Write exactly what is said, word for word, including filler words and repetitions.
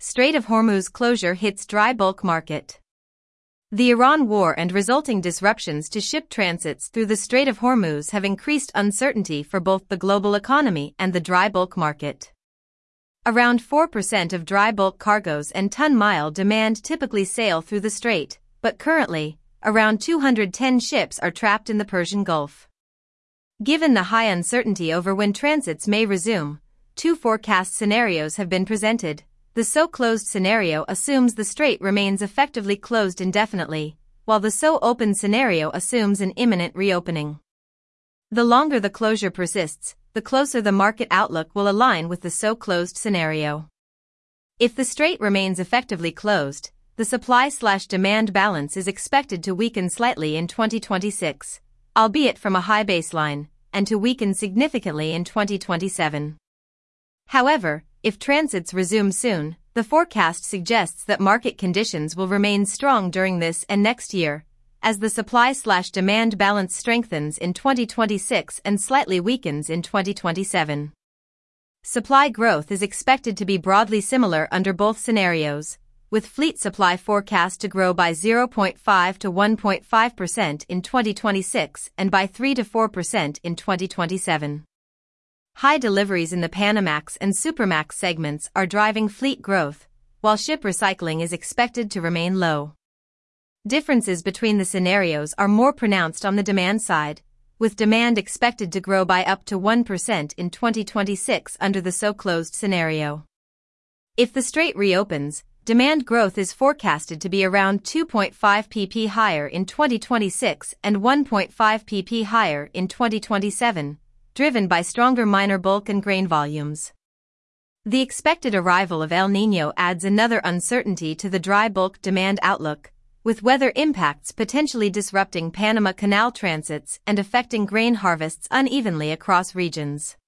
Strait of Hormuz closure hits dry bulk market. The Iran war and resulting disruptions to ship transits through the Strait of Hormuz have increased uncertainty for both the global economy and the dry bulk market. Around four percent of dry bulk cargoes and ton-mile demand typically sail through the strait, but currently, around two hundred ten ships are trapped in the Persian Gulf. Given the high uncertainty over when transits may resume, two forecast scenarios have been presented. The so-closed scenario assumes the strait remains effectively closed indefinitely, while the so-open scenario assumes an imminent reopening. The longer the closure persists, the closer the market outlook will align with the so-closed scenario. If the strait remains effectively closed, the supply-slash-demand balance is expected to weaken slightly in twenty twenty-six, albeit from a high baseline, and to weaken significantly in twenty twenty-seven. However, if transits resume soon, the forecast suggests that market conditions will remain strong during this and next year, as the supply-slash-demand balance strengthens in twenty twenty-six and slightly weakens in twenty twenty-seven. Supply growth is expected to be broadly similar under both scenarios, with fleet supply forecast to grow by zero point five to one point five percent in twenty twenty-six and by three to four percent in twenty twenty-seven. High deliveries in the Panamax and Supramax segments are driving fleet growth, while ship recycling is expected to remain low. Differences between the scenarios are more pronounced on the demand side, with demand expected to grow by up to one percent in twenty twenty-six under the so-closed scenario. If the strait reopens, demand growth is forecasted to be around two point five percent higher in twenty twenty-six and one point five percent higher in twenty twenty-seven. Driven by stronger minor bulk and grain volumes. The expected arrival of El Niño adds another uncertainty to the dry bulk demand outlook, with weather impacts potentially disrupting Panama Canal transits and affecting grain harvests unevenly across regions.